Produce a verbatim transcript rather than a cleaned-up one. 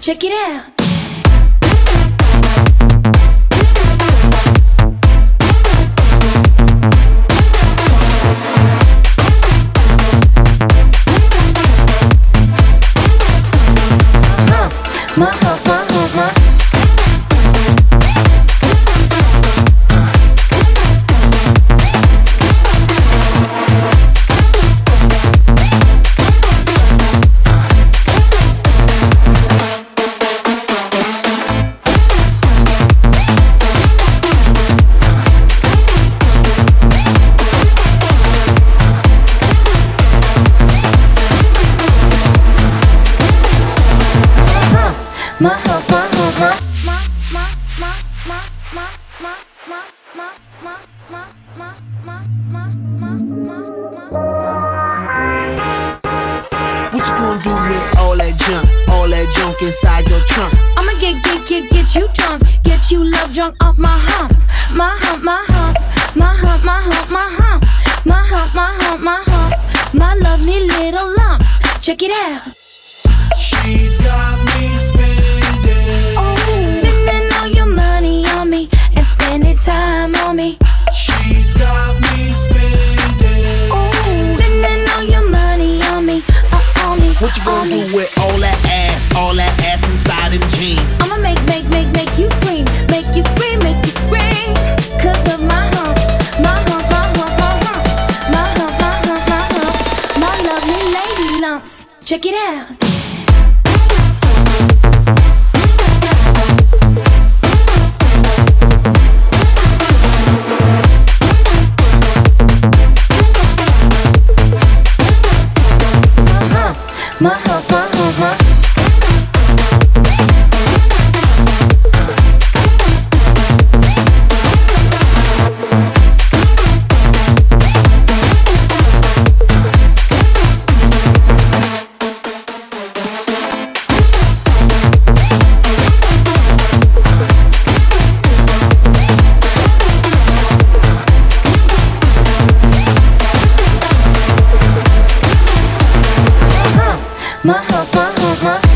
Check it out. My heart, my heart, my My heart, my heart, my my my my my my my my my my my my my my What you gonna do with all that junk, all that junk inside your trunk? I'ma get, get, get, get you drunk, get you love drunk off my hump, my hump, my hump, my hump, my hump, my hump, my hump, my hump, my hump, my lovely little lumps. Check it out. She's got me spending, Oh, spending all your money on me and spending time on me. she's got me spending. Oh, spending all your money on me, uh, on me, What you on gonna me. do with all that ass, all that ass inside them jeans? I'ma make, make, make, make you scream, make you scream, make you scream, 'cause of my hump, my hump, my hump, my hump, my hump, my hump, my hump, my lovely lady lumps. Check it out. My hump, my hump, my my hump, my hump, my